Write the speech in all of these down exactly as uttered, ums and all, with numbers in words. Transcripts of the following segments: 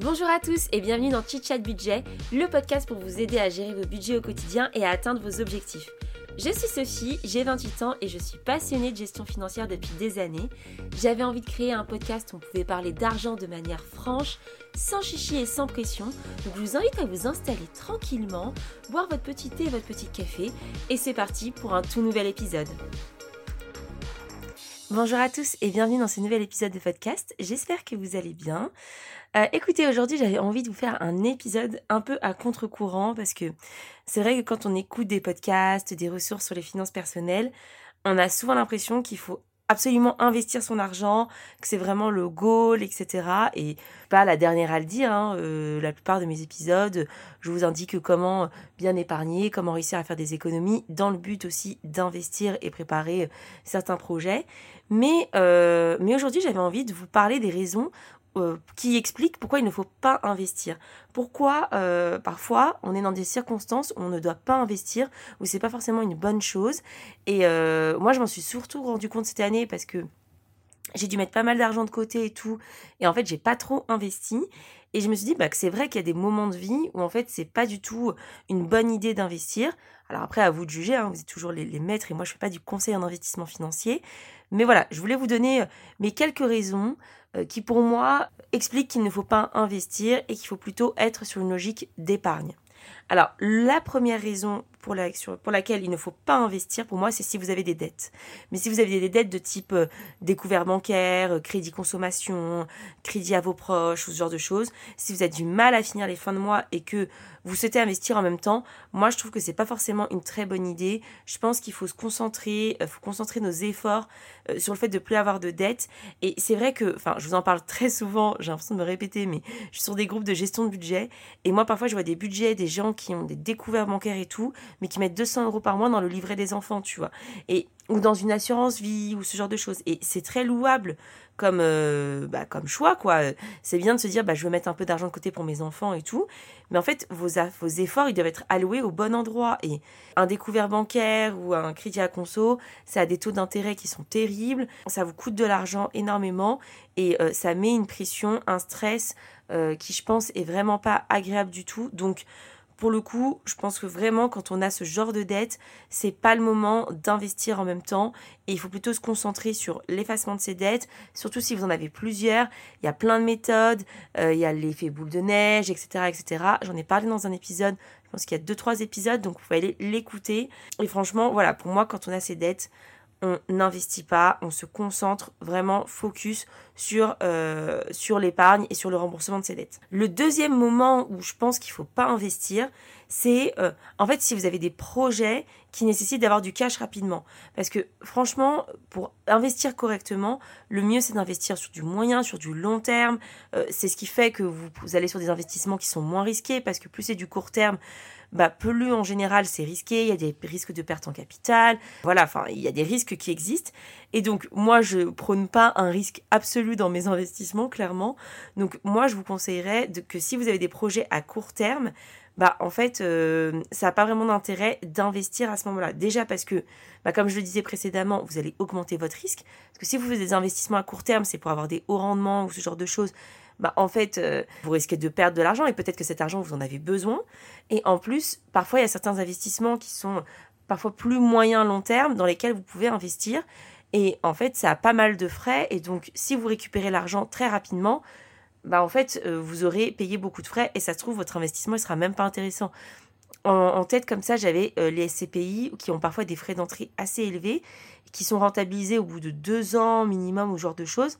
Bonjour à tous et bienvenue dans Chit Chat Budget, le podcast pour vous aider à gérer vos budgets au quotidien et à atteindre vos objectifs. Je suis Sophie, j'ai vingt-huit ans et je suis passionnée de gestion financière depuis des années. J'avais envie de créer un podcast où on pouvait parler d'argent de manière franche, sans chichi et sans pression. Donc je vous invite à vous installer tranquillement, boire votre petit thé et votre petit café et c'est parti pour un tout nouvel épisode. Bonjour à tous et bienvenue dans ce nouvel épisode de podcast, j'espère que vous allez bien. Euh, écoutez, aujourd'hui j'avais envie de vous faire un épisode un peu à contre-courant parce que c'est vrai que quand on écoute des podcasts, des ressources sur les finances personnelles, on a souvent l'impression qu'il faut absolument investir son argent, que c'est vraiment le goal, et cetera. Et pas la dernière à le dire, hein, euh, la plupart de mes épisodes, je vous indique comment bien épargner, comment réussir à faire des économies, dans le but aussi d'investir et préparer certains projets. Mais, euh, mais aujourd'hui, j'avais envie de vous parler des raisons Euh, qui explique pourquoi il ne faut pas investir. Pourquoi euh, parfois on est dans des circonstances où on ne doit pas investir, où c'est pas forcément une bonne chose. Et euh, moi je m'en suis surtout rendu compte cette année parce que j'ai dû mettre pas mal d'argent de côté et tout. Et en fait j'ai pas trop investi. Et je me suis dit bah, que c'est vrai qu'il y a des moments de vie où en fait c'est pas du tout une bonne idée d'investir. Alors après à vous de juger, hein, vous êtes toujours les, les maîtres et moi je fais pas du conseil en investissement financier. Mais voilà, je voulais vous donner mes quelques raisons euh, qui pour moi expliquent qu'il ne faut pas investir et qu'il faut plutôt être sur une logique d'épargne. Alors, la première raison pour, la, sur, pour laquelle il ne faut pas investir, pour moi, c'est si vous avez des dettes. Mais si vous avez des dettes de type euh, découvert bancaire, euh, crédit consommation, crédit à vos proches, ou ce genre de choses, si vous avez du mal à finir les fins de mois et que vous souhaitez investir en même temps, moi, je trouve que c'est pas forcément une très bonne idée. Je pense qu'il faut se concentrer, euh, faut concentrer nos efforts euh, sur le fait de ne plus avoir de dettes. Et c'est vrai que, enfin, je vous en parle très souvent, j'ai l'impression de me répéter, mais je suis sur des groupes de gestion de budget. Et moi, parfois, je vois des budgets, des gens qui ont des découvertes bancaires et tout, mais qui mettent deux cents euros par mois dans le livret des enfants, tu vois. Et, ou dans une assurance vie, ou ce genre de choses. Et c'est très louable comme, euh, bah, comme choix, quoi. C'est bien de se dire, bah, je veux mettre un peu d'argent de côté pour mes enfants et tout. Mais en fait, vos, vos efforts, ils doivent être alloués au bon endroit. Et un découvert bancaire ou un crédit à conso, ça a des taux d'intérêt qui sont terribles. Ça vous coûte de l'argent énormément. Et euh, ça met une pression, un stress euh, qui, je pense, est vraiment pas agréable du tout. Donc, pour le coup, je pense que vraiment, quand on a ce genre de dette, c'est pas le moment d'investir en même temps. Et il faut plutôt se concentrer sur l'effacement de ces dettes, surtout si vous en avez plusieurs. Il y a plein de méthodes, euh, il y a l'effet boule de neige, et cetera, et cetera. J'en ai parlé dans un épisode, je pense qu'il y a deux, trois épisodes, donc vous pouvez aller l'écouter. Et franchement, voilà, pour moi, quand on a ces dettes, on n'investit pas, on se concentre vraiment focus sur, euh, sur l'épargne et sur le remboursement de ses dettes. Le deuxième moment où je pense qu'il ne faut pas investir, c'est euh, en fait si vous avez des projets qui nécessitent d'avoir du cash rapidement. Parce que franchement, pour investir correctement, le mieux c'est d'investir sur du moyen, sur du long terme. Euh, c'est ce qui fait que vous, vous allez sur des investissements qui sont moins risqués parce que plus c'est du court terme, bah, plus en général c'est risqué, il y a des risques de perte en capital, voilà, enfin il y a des risques qui existent et donc moi je prône pas un risque absolu dans mes investissements clairement, donc moi je vous conseillerais de, que si vous avez des projets à court terme, bah en fait euh, ça n'a pas vraiment d'intérêt d'investir à ce moment-là, déjà parce que bah, comme je le disais précédemment, vous allez augmenter votre risque, parce que si vous faites des investissements à court terme, c'est pour avoir des hauts rendements ou ce genre de choses. Bah, en fait, euh, vous risquez de perdre de l'argent et peut-être que cet argent, vous en avez besoin. Et en plus, parfois, il y a certains investissements qui sont parfois plus moyen long terme dans lesquels vous pouvez investir. Et en fait, ça a pas mal de frais. Et donc, si vous récupérez l'argent très rapidement, bah, en fait, euh, vous aurez payé beaucoup de frais et ça se trouve, votre investissement ne sera même pas intéressant. En, en tête, comme ça, j'avais euh, les S C P I qui ont parfois des frais d'entrée assez élevés, qui sont rentabilisés au bout de deux ans minimum ou ce genre de choses.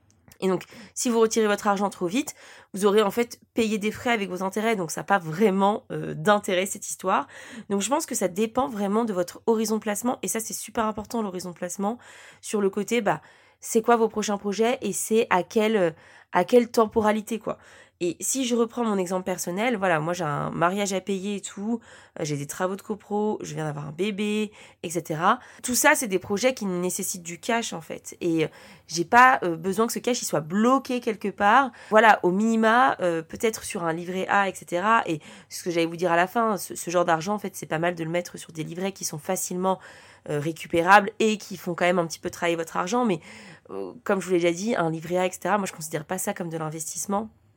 Et donc, si vous retirez votre argent trop vite, vous aurez en fait payé des frais avec vos intérêts, donc ça n'a pas vraiment euh, d'intérêt cette histoire. Donc je pense que ça dépend vraiment de votre horizon de placement, et ça c'est super important l'horizon de placement, sur le côté, bah, c'est quoi vos prochains projets et c'est à quelle, à quelle temporalité quoi. Et si je reprends mon exemple personnel, voilà, moi j'ai un mariage à payer et tout, euh, j'ai des travaux de copro, je viens d'avoir un bébé, et cetera. Tout ça, c'est des projets qui nécessitent du cash en fait. Et euh, j'ai pas euh, besoin que ce cash il soit bloqué quelque part. Voilà, au minima, euh, peut-être sur un livret A, et cetera. Et ce que j'allais vous dire à la fin, ce, ce genre d'argent, en fait, c'est pas mal de le mettre sur des livrets qui sont facilement euh, récupérables et qui font quand même un petit peu travailler votre argent. Mais euh, comme je vous l'ai déjà dit, un livret A, et cetera, moi je considère pas ça comme de l'investissement.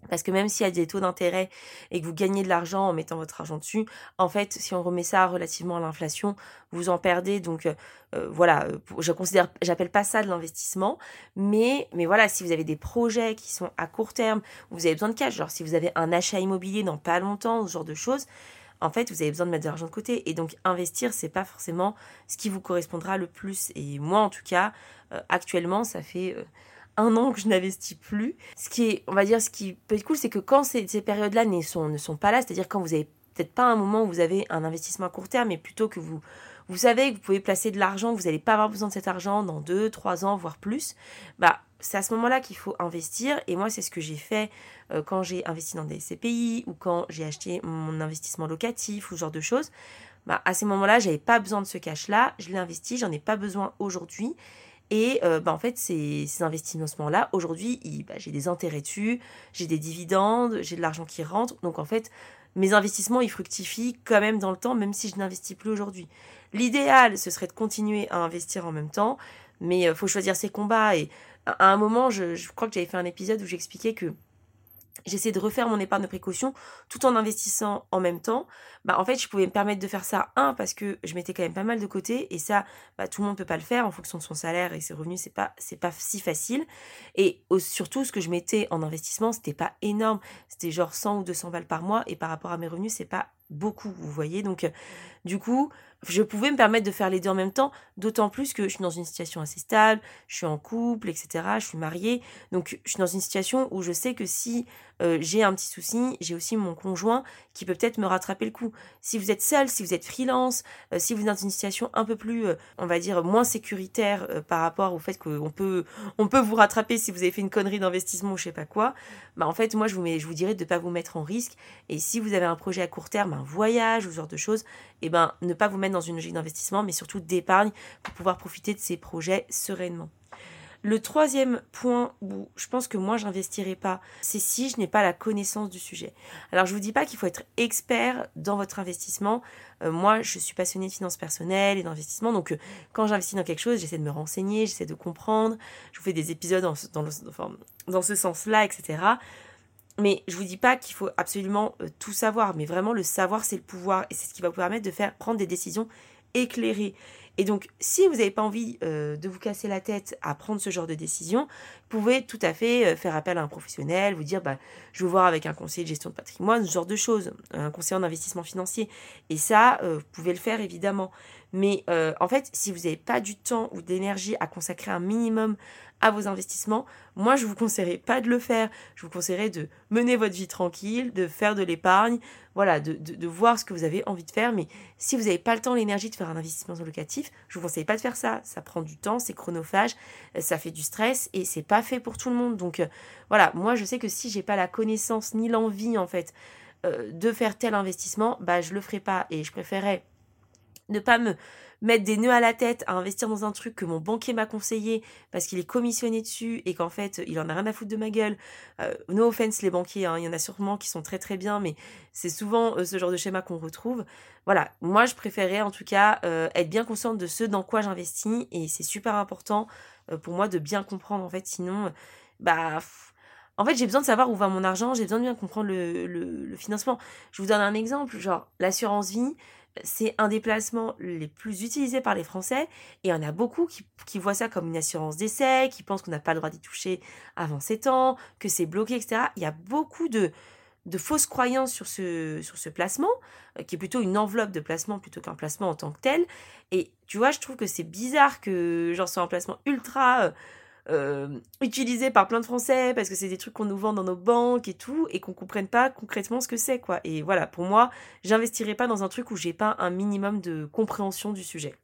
Parce que même s'il y a des taux d'intérêt et que vous gagnez de l'argent en mettant votre argent dessus, en fait, si on remet ça relativement à l'inflation, vous en perdez. Donc euh, euh, voilà, euh, je considère, j'appelle pas ça de l'investissement, mais mais voilà, si vous avez des projets qui sont à court terme, où vous avez besoin de cash, genre si vous avez un achat immobilier dans pas longtemps, ce genre de choses, en fait, vous avez besoin de mettre de l'argent de côté. Et donc investir, c'est pas forcément ce qui vous correspondra le plus. Et moi, en tout cas, euh, actuellement, ça fait euh, un an que je n'investis plus. Ce qui est, on va dire, ce qui peut être cool, c'est que quand ces, ces périodes-là ne sont, ne sont pas là, c'est-à-dire quand vous avez peut-être pas un moment où vous avez un investissement à court terme, mais plutôt que vous, vous savez que vous pouvez placer de l'argent, que vous n'allez pas avoir besoin de cet argent dans deux, trois ans, voire plus, bah, c'est à ce moment-là qu'il faut investir. Et moi, c'est ce que j'ai fait euh, quand j'ai investi dans des S C P I ou quand j'ai acheté mon investissement locatif ou ce genre de choses. Bah, à ces moments-là, j'avais pas besoin de ce cash-là, je l'ai investi, j'en ai pas besoin aujourd'hui. Et euh, bah, en fait, ces, ces investissements-là, aujourd'hui, ils- bah, j'ai des intérêts dessus, j'ai des dividendes, j'ai de l'argent qui rentre. Donc en fait, mes investissements, ils fructifient quand même dans le temps, même si je n'investis plus aujourd'hui. L'idéal, ce serait de continuer à investir en même temps, mais il faut choisir ses combats. Et à un moment, je, je crois que j'avais fait un épisode où j'expliquais que j'essaie de refaire mon épargne de précaution tout en investissant en même temps. Bah, en fait, je pouvais me permettre de faire ça, un, parce que je mettais quand même pas mal de côté, et ça, bah, tout le monde peut pas le faire en fonction de son salaire et ses revenus, c'est pas, c'est pas si facile. Et au- surtout, ce que je mettais en investissement, c'était pas énorme. C'était genre cent ou deux cents balles par mois, et par rapport à mes revenus, c'est pas beaucoup, vous voyez. Donc, euh, du coup, je pouvais me permettre de faire les deux en même temps, d'autant plus que je suis dans une situation assez stable, je suis en couple, et cetera. Je suis mariée, donc je suis dans une situation où je sais que si euh, j'ai un petit souci, j'ai aussi mon conjoint qui peut peut-être me rattraper le coup. Si vous êtes seul, si vous êtes freelance, euh, si vous êtes dans une situation un peu plus, euh, on va dire, moins sécuritaire euh, par rapport au fait qu'on peut, on peut vous rattraper si vous avez fait une connerie d'investissement ou je sais pas quoi, bah en fait, moi, je vous, mets, je vous dirais de ne pas vous mettre en risque. Et si vous avez un projet à court terme, un voyage ou ce genre de choses, eh ben, ne pas vous mettre dans une logique d'investissement, mais surtout d'épargne pour pouvoir profiter de ces projets sereinement. Le troisième point où je pense que moi j'investirai pas, c'est si je n'ai pas la connaissance du sujet. Alors je vous dis pas qu'il faut être expert dans votre investissement. Euh, moi je suis passionnée de finances personnelles et d'investissement, donc euh, quand j'investis dans quelque chose, j'essaie de me renseigner, j'essaie de comprendre. Je vous fais des épisodes dans, ce- dans, le- enfin, dans ce sens-là, et cetera. Mais je vous dis pas qu'il faut absolument euh, tout savoir, mais vraiment le savoir c'est le pouvoir et c'est ce qui va vous permettre de faire prendre des décisions éclairées. Et donc, si vous n'avez pas envie euh, de vous casser la tête à prendre ce genre de décision, vous pouvez tout à fait euh, faire appel à un professionnel, vous dire, bah, je veux voir avec un conseiller de gestion de patrimoine, ce genre de choses, un conseiller en investissement financier. Et ça, euh, vous pouvez le faire évidemment. Mais euh, en fait, si vous n'avez pas du temps ou d'énergie à consacrer un minimum à vos investissements, moi, je vous conseillerais pas de le faire. Je vous conseillerais de mener votre vie tranquille, de faire de l'épargne, voilà, de, de, de voir ce que vous avez envie de faire. Mais si vous n'avez pas le temps, l'énergie de faire un investissement locatif, je vous conseille pas de faire ça. Ça prend du temps, c'est chronophage, ça fait du stress et c'est pas fait pour tout le monde. Donc euh, voilà, moi je sais que si j'ai pas la connaissance ni l'envie en fait euh, de faire tel investissement, bah je le ferai pas et je préférerais ne pas me mettre des nœuds à la tête à investir dans un truc que mon banquier m'a conseillé parce qu'il est commissionné dessus et qu'en fait il en a rien à foutre de ma gueule. Euh, no offense les banquiers, hein, il y en a sûrement qui sont très très bien, mais c'est souvent euh, ce genre de schéma qu'on retrouve. Voilà, moi je préférais en tout cas euh, être bien consciente de ce dans quoi j'investis et c'est super important euh, pour moi de bien comprendre en fait, sinon euh, bah pff, en fait j'ai besoin de savoir où va mon argent, j'ai besoin de bien comprendre le, le, le financement. Je vous donne un exemple, genre l'assurance vie, c'est un des placements les plus utilisés par les Français et il y en a beaucoup qui, qui voient ça comme une assurance d'essai, qui pensent qu'on n'a pas le droit d'y toucher avant sept ans, que c'est bloqué, et cetera. Il y a beaucoup de, de fausses croyances sur ce, sur ce placement, euh, qui est plutôt une enveloppe de placement plutôt qu'un placement en tant que tel. Et tu vois, je trouve que c'est bizarre que genre soit un placement ultra euh, euh, utilisé par plein de Français parce que c'est des trucs qu'on nous vend dans nos banques et tout et qu'on comprenne pas concrètement ce que c'est quoi. Et voilà, pour moi, j'investirai pas dans un truc où j'ai pas un minimum de compréhension du sujet.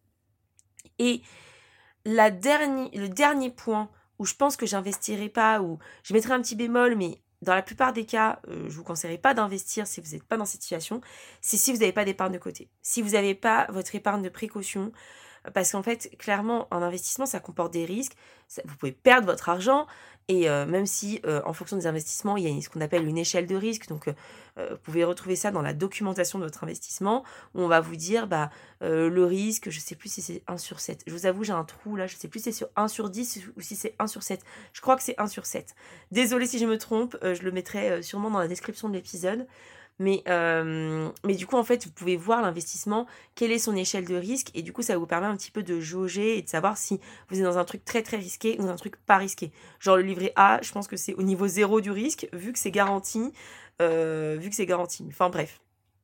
Et la dernière, le dernier point où je pense que j'investirai pas, ou je mettrai un petit bémol, mais dans la plupart des cas, euh, je vous conseillerais pas d'investir si vous n'êtes pas dans cette situation, c'est si vous n'avez pas d'épargne de côté. Si vous n'avez pas votre épargne de précaution, Parce qu'en fait, clairement, un investissement, ça comporte des risques. Ça, vous pouvez perdre votre argent. Et euh, même si, euh, en fonction des investissements, il y a ce qu'on appelle une échelle de risque. Donc, euh, euh, vous pouvez retrouver ça dans la documentation de votre investissement, où on va vous dire, bah, euh, le risque, je ne sais plus si c'est un sur sept. Je vous avoue, j'ai un trou là, je ne sais plus si c'est sur un sur dix ou si c'est un sur sept. Je crois que c'est un sur sept. Désolée si je me trompe, euh, je le mettrai euh, sûrement dans la description de l'épisode. Mais, euh, mais du coup, en fait, vous pouvez voir l'investissement, quelle est son échelle de risque, et du coup, ça vous permet un petit peu de jauger et de savoir si vous êtes dans un truc très très risqué ou dans un truc pas risqué. Genre le livret A, je pense que c'est au niveau zéro du risque, vu que c'est garanti, euh, vu que c'est garanti. Enfin bref.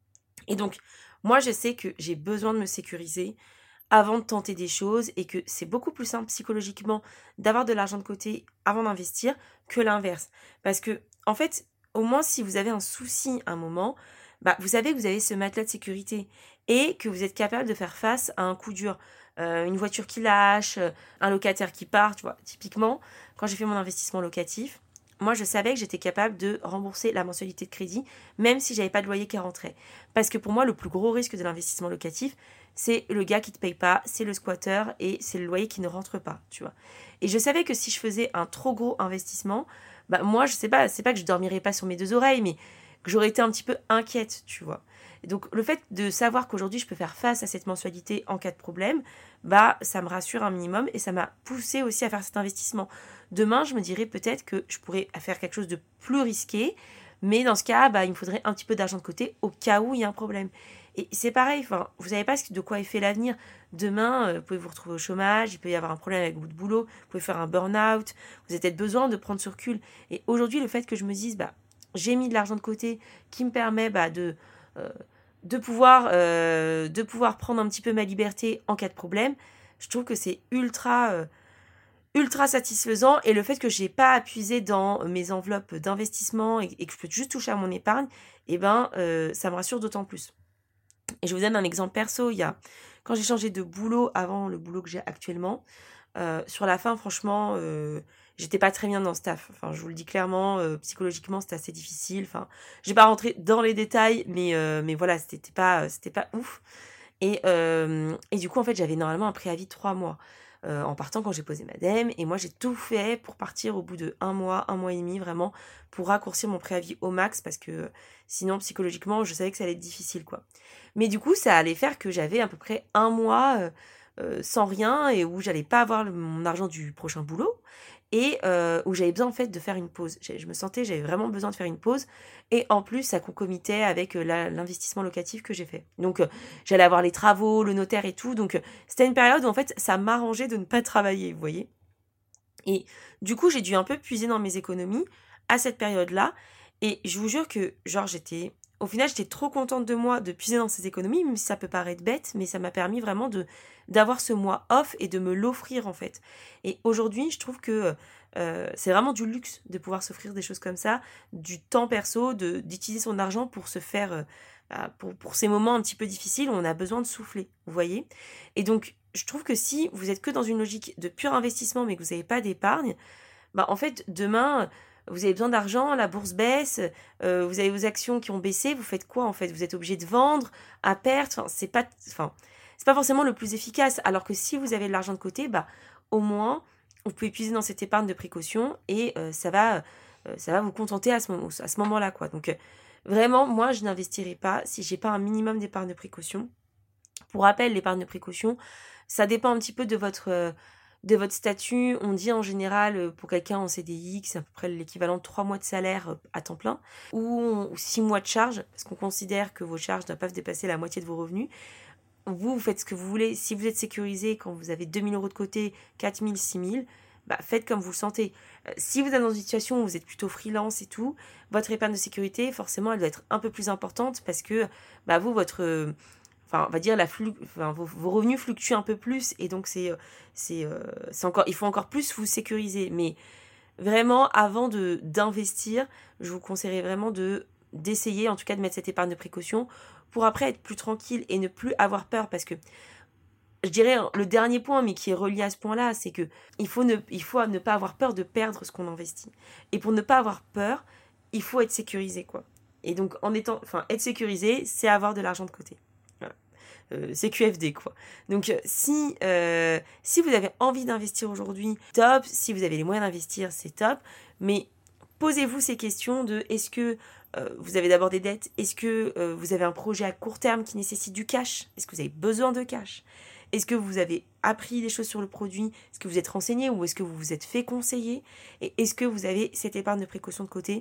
Et donc, moi, je sais que j'ai besoin de me sécuriser avant de tenter des choses et que c'est beaucoup plus simple psychologiquement d'avoir de l'argent de côté avant d'investir que l'inverse. Parce que, en fait, au moins si vous avez un souci à un moment, bah, vous savez que vous avez ce matelas de sécurité et que vous êtes capable de faire face à un coup dur. Euh, une voiture qui lâche, euh, un locataire qui part, tu vois. Typiquement, quand j'ai fait mon investissement locatif, moi je savais que j'étais capable de rembourser la mensualité de crédit, même si j'avais pas de loyer qui rentrait. Parce que pour moi, le plus gros risque de l'investissement locatif, c'est le gars qui te paye pas, c'est le squatter et c'est le loyer qui ne rentre pas, tu vois. Et je savais que si je faisais un trop gros investissement, bah moi je sais pas, c'est pas que je dormirais pas sur mes deux oreilles, mais que j'aurais été un petit peu inquiète, tu vois. Et donc le fait de savoir qu'aujourd'hui je peux faire face à cette mensualité en cas de problème, bah ça me rassure un minimum et ça m'a poussé aussi à faire cet investissement. Demain, je me dirais peut-être que je pourrais faire quelque chose de plus risqué, mais dans ce cas, bah il me faudrait un petit peu d'argent de côté au cas où il y a un problème. Et c'est pareil, enfin, vous savez pas de quoi est fait l'avenir. Demain, euh, vous pouvez vous retrouver au chômage, il peut y avoir un problème avec votre boulot, vous pouvez faire un burn-out, vous avez peut-être besoin de prendre ce recul. Et aujourd'hui, le fait que je me dise, bah, j'ai mis de l'argent de côté qui me permet bah, de, euh, de, pouvoir, euh, de pouvoir prendre un petit peu ma liberté en cas de problème, je trouve que c'est ultra, euh, ultra satisfaisant. Et le fait que je n'ai pas appuyé dans mes enveloppes d'investissement et, et que je peux juste toucher à mon épargne, eh ben, euh, ça me rassure d'autant plus. Et je vous donne un exemple perso, il y a quand j'ai changé de boulot avant le boulot que j'ai actuellement, euh, sur la fin, franchement, euh, j'étais pas très bien dans ce taf. Enfin, je vous le dis clairement, euh, psychologiquement, c'était assez difficile. Enfin, je vais pas rentrer dans les détails, mais, euh, mais voilà, c'était pas, c'était pas ouf. Et, euh, et du coup, en fait, j'avais normalement un préavis de trois mois euh, en partant quand j'ai posé ma dème. Et moi, j'ai tout fait pour partir au bout de un mois, un mois et demi, vraiment, pour raccourcir mon préavis au max, parce que sinon, psychologiquement, je savais que ça allait être difficile, quoi. Mais du coup, ça allait faire que j'avais à peu près un mois euh, euh, sans rien et où j'allais pas avoir le- mon argent du prochain boulot et euh, où j'avais besoin en fait de faire une pause. J'ai- Je me sentais, j'avais vraiment besoin de faire une pause et en plus, ça concomitait avec euh, la- l'investissement locatif que j'ai fait. Donc, euh, j'allais avoir les travaux, le notaire et tout. Donc, euh, c'était une période où en fait, ça m'arrangeait de ne pas travailler, vous voyez. Et du coup, j'ai dû un peu puiser dans mes économies à cette période-là. Et je vous jure que, genre, j'étais. Au final, j'étais trop contente de moi de puiser dans ces économies, même si ça peut paraître bête, mais ça m'a permis vraiment de d'avoir ce mois off et de me l'offrir, en fait. Et aujourd'hui, je trouve que euh, c'est vraiment du luxe de pouvoir s'offrir des choses comme ça, du temps perso, de d'utiliser son argent pour se faire. euh, bah, pour, pour ces moments un petit peu difficiles où on a besoin de souffler, vous voyez. Et donc, je trouve que si vous êtes que dans une logique de pur investissement mais que vous n'avez pas d'épargne, bah en fait demain vous avez besoin d'argent, la bourse baisse, euh, vous avez vos actions qui ont baissé, vous faites quoi en fait? Vous êtes obligé de vendre à perte, enfin c'est pas, enfin c'est pas forcément le plus efficace. Alors que si vous avez de l'argent de côté, bah au moins vous pouvez puiser dans cette épargne de précaution et euh, ça va, euh, ça va vous contenter à ce moment, à ce moment-là quoi. Donc euh, vraiment moi je n'investirai pas si j'ai pas un minimum d'épargne de précaution. Pour rappel, l'épargne de précaution, ça dépend un petit peu de votre, euh, de votre statut. On dit en général, euh, pour quelqu'un en C D I, que c'est à peu près l'équivalent de trois mois de salaire euh, à temps plein, ou six mois de charges, parce qu'on considère que vos charges ne doivent pas dépasser la moitié de vos revenus. Vous, vous faites ce que vous voulez. Si vous êtes sécurisé, quand vous avez deux mille euros de côté, quatre mille, six mille, bah, faites comme vous le sentez. Euh, si vous êtes dans une situation où vous êtes plutôt freelance et tout, votre épargne de sécurité, forcément, elle doit être un peu plus importante parce que bah, vous, votre... euh, enfin on va dire la flu- enfin, vos, vos revenus fluctuent un peu plus et donc c'est euh, c'est euh, c'est encore il faut encore plus vous sécuriser, mais vraiment avant de d'investir je vous conseillerais vraiment de d'essayer en tout cas de mettre cette épargne de précaution pour après être plus tranquille et ne plus avoir peur, parce que je dirais le dernier point mais qui est relié à ce point-là, c'est que il faut ne il faut ne pas avoir peur de perdre ce qu'on investit, et pour ne pas avoir peur il faut être sécurisé quoi. Et donc en étant enfin être sécurisé, c'est avoir de l'argent de côté. Voilà. euh, C Q F D, quoi. Donc, euh, si, euh, si vous avez envie d'investir aujourd'hui, top. Si vous avez les moyens d'investir, c'est top. Mais posez-vous ces questions de est-ce que euh, vous avez d'abord des dettes? Est-ce que euh, vous avez un projet à court terme qui nécessite du cash? Est-ce que vous avez besoin de cash? Est-ce que vous avez appris des choses sur le produit? Est-ce que vous êtes renseigné ou est-ce que vous vous êtes fait conseiller? Et est-ce que vous avez cette épargne de précaution de côté?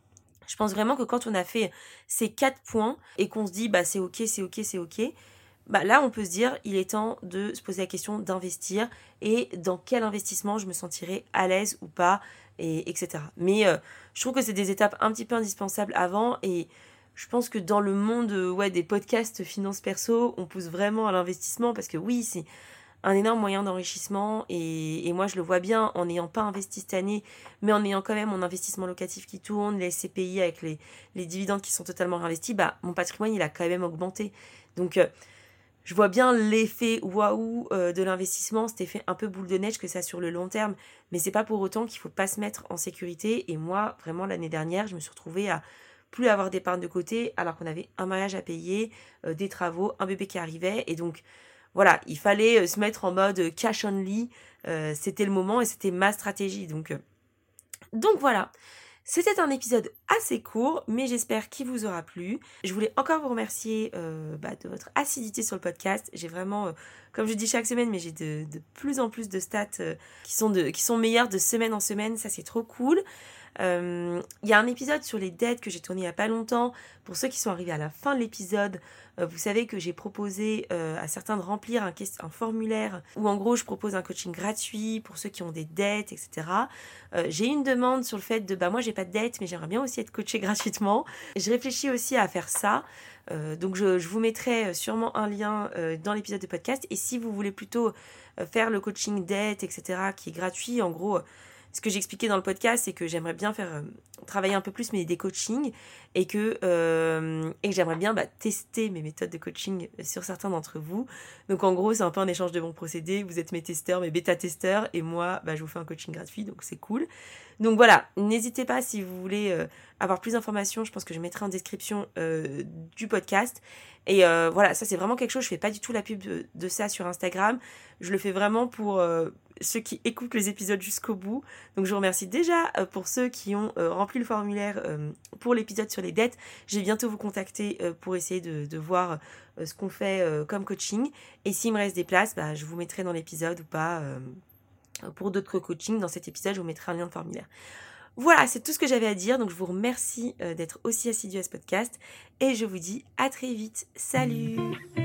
Je pense vraiment que quand on a fait ces quatre points et qu'on se dit bah c'est ok, c'est ok, c'est ok, bah là on peut se dire il est temps de se poser la question d'investir et dans quel investissement je me sentirais à l'aise ou pas, et etc. Mais euh, je trouve que c'est des étapes un petit peu indispensables avant, et je pense que dans le monde euh, ouais, des podcasts finance perso, on pousse vraiment à l'investissement parce que oui, c'est un énorme moyen d'enrichissement, et, et moi je le vois bien en n'ayant pas investi cette année, mais en ayant quand même mon investissement locatif qui tourne, les S C P I avec les, les dividendes qui sont totalement réinvestis, bah mon patrimoine il a quand même augmenté. Donc euh, je vois bien l'effet waouh euh, de l'investissement, cet effet un peu boule de neige que ça a sur le long terme, mais c'est pas pour autant qu'il faut pas se mettre en sécurité. Et moi vraiment l'année dernière je me suis retrouvée à plus avoir d'épargne de côté alors qu'on avait un mariage à payer, euh, des travaux, un bébé qui arrivait, et donc voilà, il fallait euh, se mettre en mode cash only, euh, c'était le moment et c'était ma stratégie. Donc, euh, donc voilà, c'était un épisode assez court, mais j'espère qu'il vous aura plu. Je voulais encore vous remercier euh, bah, de votre assiduité sur le podcast. J'ai vraiment, euh, comme je dis chaque semaine, mais j'ai de, de plus en plus de stats euh, qui, sont de, qui sont meilleures de semaine en semaine, ça c'est trop cool. Il euh, y a un épisode sur les dettes que j'ai tourné il n'y a pas longtemps. Pour ceux qui sont arrivés à la fin de l'épisode, euh, vous savez que j'ai proposé euh, à certains de remplir un, un formulaire où en gros je propose un coaching gratuit pour ceux qui ont des dettes, et cetera. Euh, j'ai eu une demande sur le fait de bah moi j'ai pas de dette mais j'aimerais bien aussi être coachée gratuitement. Je réfléchis aussi à faire ça. Euh, donc je, je vous mettrai sûrement un lien euh, dans l'épisode de podcast. Et si vous voulez plutôt euh, faire le coaching dette, et cetera qui est gratuit, en gros... Ce que j'expliquais dans le podcast, c'est que j'aimerais bien faire euh, travailler un peu plus mes des coachings, et que, euh, et que j'aimerais bien bah, tester mes méthodes de coaching sur certains d'entre vous. Donc en gros, c'est un peu un échange de bons procédés. Vous êtes mes testeurs, mes bêta-testeurs, et moi, bah, je vous fais un coaching gratuit, donc c'est cool. Donc voilà, n'hésitez pas si vous voulez euh, avoir plus d'informations. Je pense que je mettrai en description euh, du podcast. Et euh, voilà, ça c'est vraiment quelque chose, je fais pas du tout la pub de, de ça sur Instagram. Je le fais vraiment pour euh, ceux qui écoutent les épisodes jusqu'au bout. Donc je vous remercie déjà euh, pour ceux qui ont euh, rempli le formulaire euh, pour l'épisode sur les dettes. Je vais bientôt vous contacter euh, pour essayer de, de voir euh, ce qu'on fait euh, comme coaching. Et s'il me reste des places, bah, je vous mettrai dans l'épisode ou pas euh, pour d'autres coachings. Dans cet épisode, je vous mettrai un lien de formulaire. Voilà, c'est tout ce que j'avais à dire. Donc je vous remercie euh, d'être aussi assidu à ce podcast. Et je vous dis à très vite. Salut!